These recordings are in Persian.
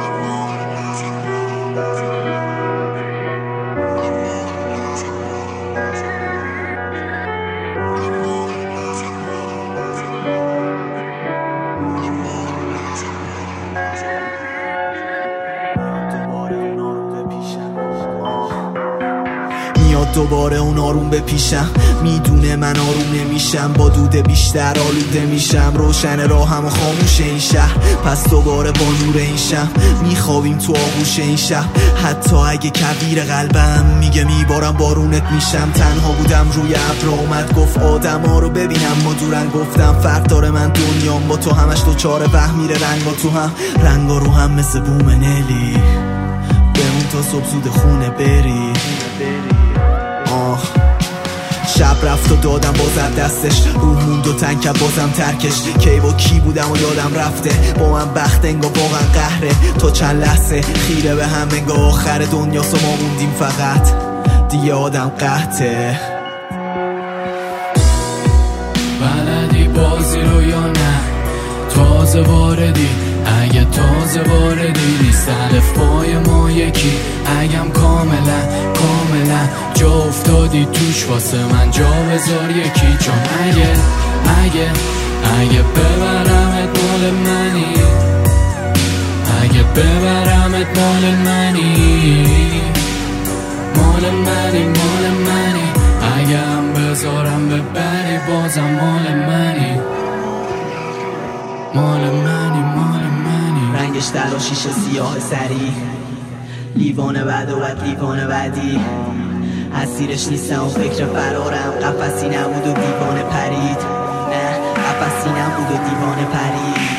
میاد دوباره اون آروم به پیشم، میدونه من آروم نمیشم، با دود بیشتر آلوده میشم، روشن راهم و خاموش این شهر، پس دوباره با نور این شم میخوابیم تو آغوش این شهر. حتی اگه کبیر قلبم میگه میبارم بارونت میشم، تنها بودم روی ابر اومد گفت آدم ها رو ببینم ما دورن، گفتم فرق داره من دنیام با تو همش دوچاره وهم میره رنگا تو هم، رنگا رو هم مثل بوم نلی، بمون تا صبح زود خونه بری. شب رفت و دادم بازم دستش، روح موند و تنگ کرد بازم ترکش، کی با کی بودم و یادم رفته، با من بخت انگار واقعا قهره، تو چند لحظه خیره به هم انگار آخر دنیاست و ما موندیم فقط دیگه آدم قحطه. بلدی بازی رو یا نه تازه واردی، اگه تازه واردی نیست الفبای ما یکی، اگم کاملا جا افتادی توش واسه من جا بذار یکی، چون اگه ببرمت مال منی، اگه ببرمت مال منی، مال منی، اگه هم بذارم ببری بازم مال منی، مال منی. رنگش در و شیشه سیاه سری، لیوان بعد و بعد لیوان بعدی، اسیرش نیستم و فکر فرارم، قفصی نبود و دیوانه پرید، نه قفصی نبود و دیوانه پرید.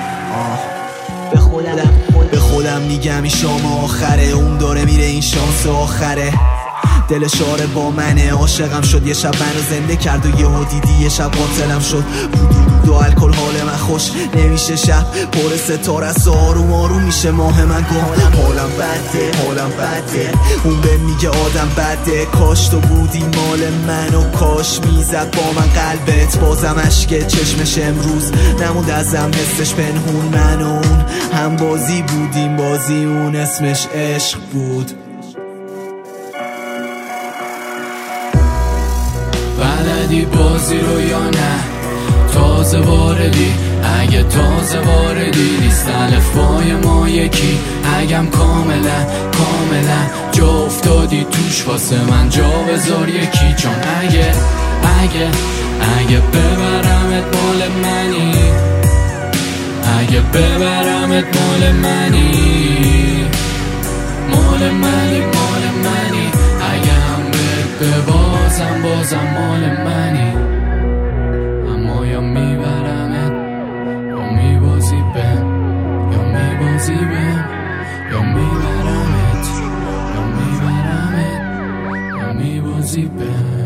به خودم میگم این شام آخره، اون داره میره این شانس آخره، دلش آره با منه، عاشقم شد یه شب منو زنده کرد و یهو دیدی یه شب قاتلم شد، بود و الکل حال من خوش نمیشه، شب پر ستاره است آروم آروم میشه ماه من گم، حالم بده اون به میگه آدم بده، کاش تو بودی مال من و کاش میزد با من قلبت، بازم عشق چشمش امروز نموند ازم حسش پنهون، من و اون هم بازی بودیم، بازی اون اسمش عشق بود. بلدی بازی رو یا نه تازه واردی، اگه تازه واردی نیست الفبای ما یکی، اگم کاملا جا افتادی توش واسه من جا بذار یکی، چون اگه ببرمت مال منی، اگه ببرمت مال منی، مال منی، اگه هم بازم مال منی، اما یا میبرمت یا میبازی بهم، یا میبازی بهم، یا میبرمت یا میبازی بهم.